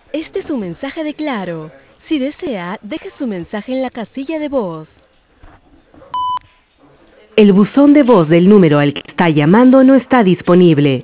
Este es un mensaje de Claro. Si desea, deje su mensaje en la casilla de voz. El buzón de voz del número al que está llamando no está disponible.